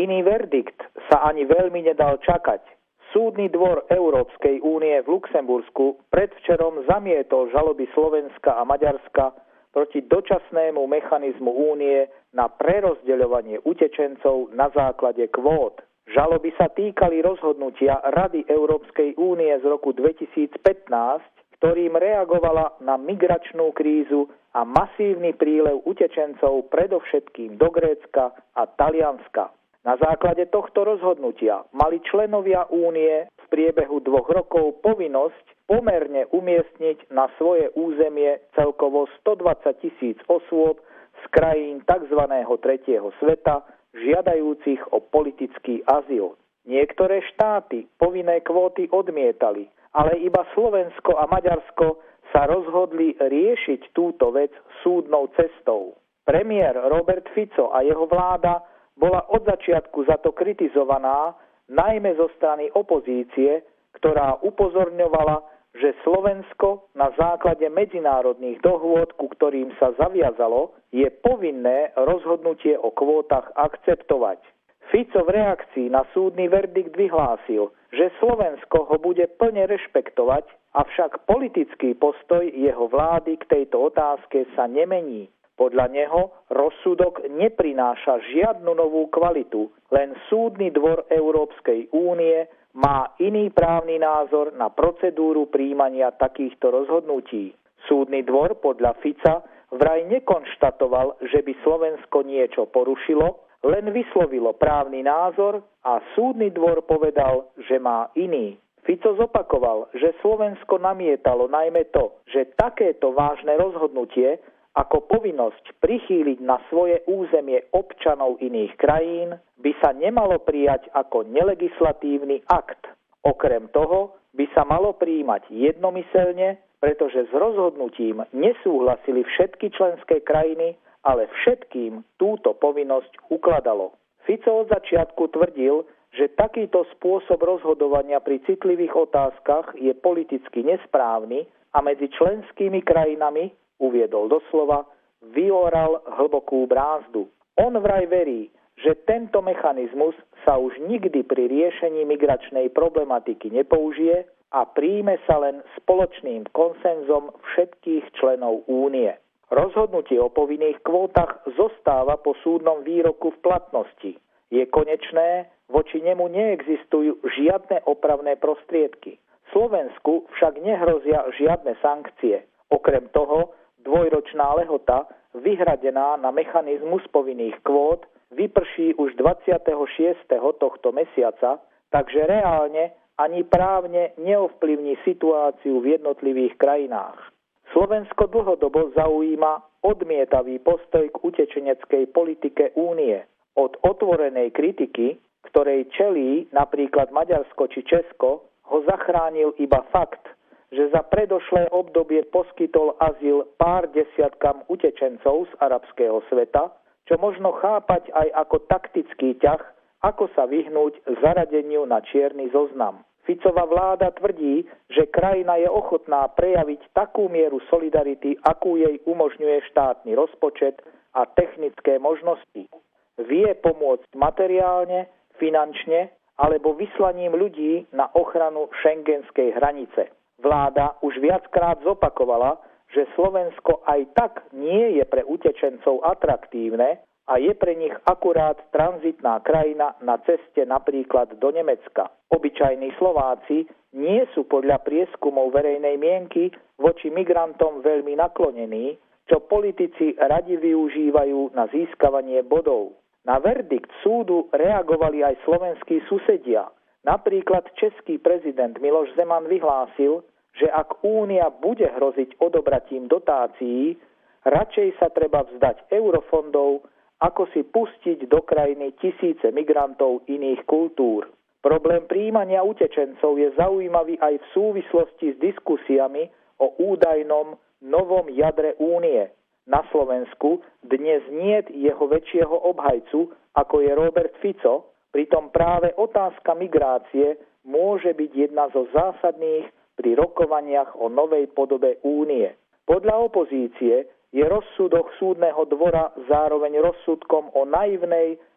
Iný verdikt sa ani veľmi nedal čakať. Súdny dvor Európskej únie v Luxembursku predvčerom zamietol žaloby Slovenska a Maďarska proti dočasnému mechanizmu únie na prerozdeľovanie utečencov na základe kvót. Žaloby sa týkali rozhodnutia Rady Európskej únie z roku 2015, ktorým reagovala na migračnú krízu a masívny prílev utečencov predovšetkým do Grécka a Talianska. Na základe tohto rozhodnutia mali členovia únie v priebehu 2 rokov povinnosť pomerne umiestniť na svoje územie celkovo 120 000 osôb z krajín tzv. Tretieho sveta, žiadajúcich o politický azyl. Niektoré štáty povinné kvóty odmietali, ale iba Slovensko a Maďarsko sa rozhodli riešiť túto vec súdnou cestou. Premiér Robert Fico a jeho vláda bola od začiatku za to kritizovaná, najmä zo strany opozície, ktorá upozorňovala, že Slovensko na základe medzinárodných dohôd, ku ktorým sa zaviazalo, je povinné rozhodnutie o kvótach akceptovať. Fico v reakcii na súdny verdikt vyhlásil, že Slovensko ho bude plne rešpektovať, avšak politický postoj jeho vlády k tejto otázke sa nemení. Podľa neho rozsudok neprináša žiadnu novú kvalitu, len súdny dvor Európskej únie má iný právny názor na procedúru prijímania takýchto rozhodnutí. Súdny dvor podľa Fica vraj nekonštatoval, že by Slovensko niečo porušilo, len vyslovilo právny názor a súdny dvor povedal, že má iný. Fico zopakoval, že Slovensko namietalo najmä to, že takéto vážne rozhodnutie ako povinnosť prichýliť na svoje územie občanov iných krajín by sa nemalo prijať ako nelegislatívny akt. Okrem toho by sa malo prijímať jednomyseľne, pretože s rozhodnutím nesúhlasili všetky členské krajiny, ale všetkým túto povinnosť ukladalo. Fico od začiatku tvrdil, že takýto spôsob rozhodovania pri citlivých otázkach je politicky nesprávny a medzi členskými krajinami, uviedol doslova, vyoral hlbokú brázdu. On vraj verí, že tento mechanizmus sa už nikdy pri riešení migračnej problematiky nepoužije a príjme sa len spoločným konsenzom všetkých členov únie. Rozhodnutie o povinných kvótach zostáva po súdnom výroku v platnosti. Je konečné, voči nemu neexistujú žiadne opravné prostriedky. Slovensku však nehrozia žiadne sankcie. Okrem toho, 2-ročná lehota, vyhradená na mechanizmus povinných kvót, vyprší už 26. tohto mesiaca, takže reálne ani právne neovplyvní situáciu v jednotlivých krajinách. Slovensko dlhodobo zaujíma odmietavý postoj k utečeneckej politike únie. Od otvorenej kritiky, ktorej čelí napríklad Maďarsko či Česko, ho zachránil iba fakt, že za predošlé obdobie poskytol azyl pár desiatkam utečencov z arabského sveta, čo možno chápať aj ako taktický ťah, ako sa vyhnúť zaradeniu na čierny zoznam. Ficova vláda tvrdí, že krajina je ochotná prejaviť takú mieru solidarity, akú jej umožňuje štátny rozpočet a technické možnosti. Vie pomôcť materiálne, finančne alebo vyslaním ľudí na ochranu šengenskej hranice. Vláda už viackrát zopakovala, že Slovensko aj tak nie je pre utečencov atraktívne a je pre nich akurát tranzitná krajina na ceste napríklad do Nemecka. Obyčajní Slováci nie sú podľa prieskumov verejnej mienky voči migrantom veľmi naklonení, čo politici radi využívajú na získavanie bodov. Na verdikt súdu reagovali aj slovenskí susedia. Napríklad český prezident Miloš Zeman vyhlásil, že ak Únia bude hroziť odobratím dotácií, radšej sa treba vzdať eurofondov, ako si pustiť do krajiny tisíce migrantov iných kultúr. Problém prijímania utečencov je zaujímavý aj v súvislosti s diskusiami o údajnom novom jadre Únie. Na Slovensku dnes niet jeho väčšieho obhajcu, ako je Robert Fico, pritom práve otázka migrácie môže byť jedna zo zásadných pri rokovaniach o novej podobe Únie. Podľa opozície je rozsudok súdneho dvora zároveň rozsudkom o naivnej,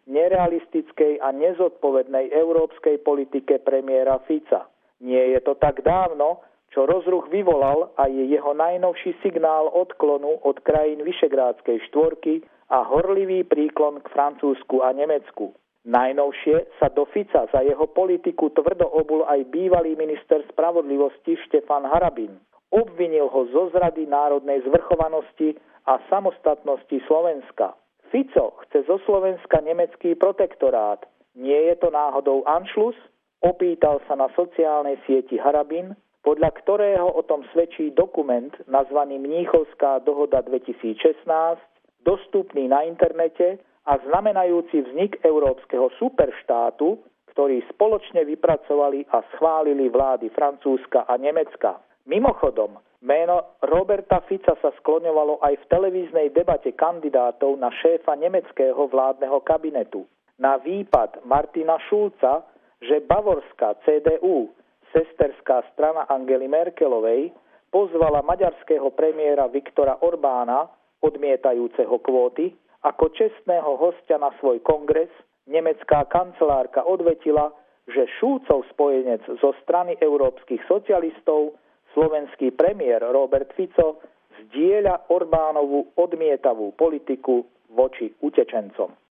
nerealistickej a nezodpovednej európskej politike premiéra Fica. Nie je to tak dávno, čo rozruch vyvolal aj jeho najnovší signál odklonu od krajín Vyšegrádskej štvorky a horlivý príklon k Francúzsku a Nemecku. Najnovšie sa do Fica za jeho politiku tvrdo obul aj bývalý minister spravodlivosti Štefan Harabin. Obvinil ho zo zrady národnej zvrchovanosti a samostatnosti Slovenska. Fico chce zo Slovenska nemecký protektorát. Nie je to náhodou Anschluss? Opýtal sa na sociálnej sieti Harabin, podľa ktorého o tom svedčí dokument nazvaný Mníchovská dohoda 2016, dostupný na internete a znamenajúci vznik európskeho superštátu, ktorý spoločne vypracovali a schválili vlády Francúzska a Nemecka. Mimochodom, meno Roberta Fica sa skloňovalo aj v televíznej debate kandidátov na šéfa nemeckého vládneho kabinetu. Na výpad Martina Schulza, že bavorská CDU, sesterská strana Angely Merkelovej, pozvala maďarského premiéra Viktora Orbána, odmietajúceho kvóty, ako čestného hostia na svoj kongres, nemecká kancelárka odvetila, že Schulzov spojenec zo strany európskych socialistov, slovenský premiér Robert Fico, zdieľa Orbánovú odmietavú politiku voči utečencom.